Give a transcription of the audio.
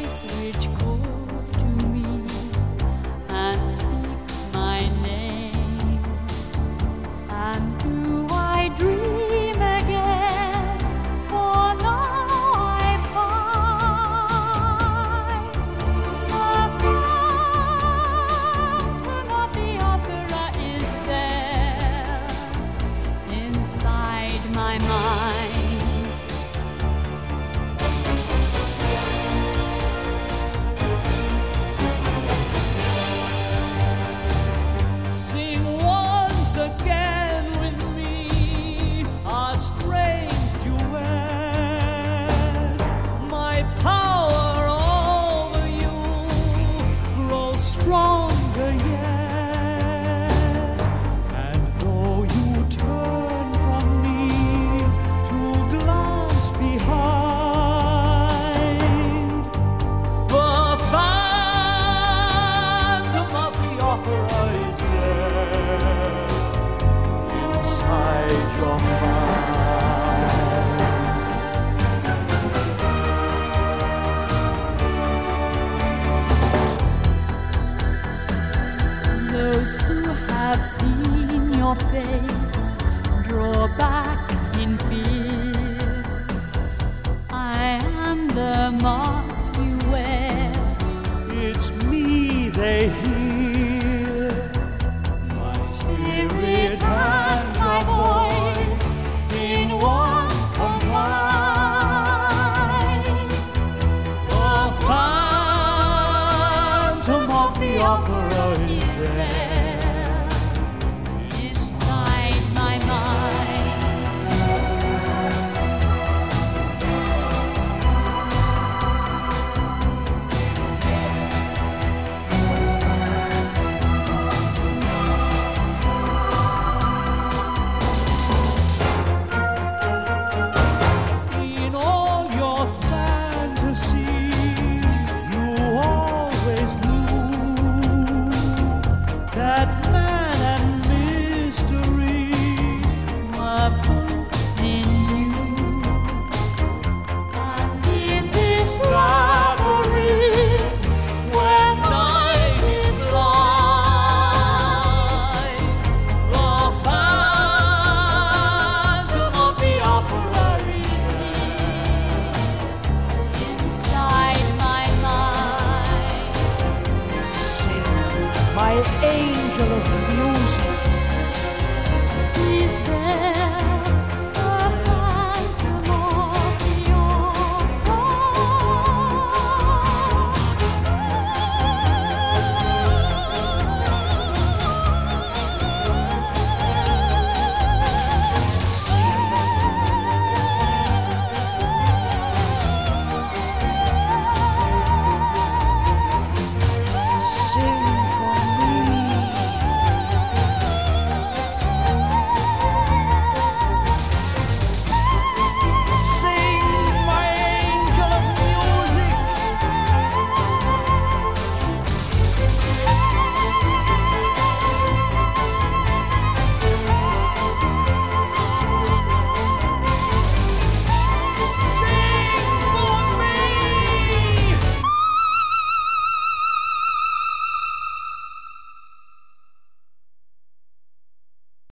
voice which calls to me and speaks my name. And do I dream again? For now I find the phantom of the opera is there inside my mind. Sing once again with me a strange duet. My power over you grows stronger yet. And though you turn from me to glance behind, the phantom of the opera is there inside your mind. Those who have seen your face draw back in fear. I am the mask you wear. It's me they hear, my spirit and my voice in one combined. The phantom of the opera is there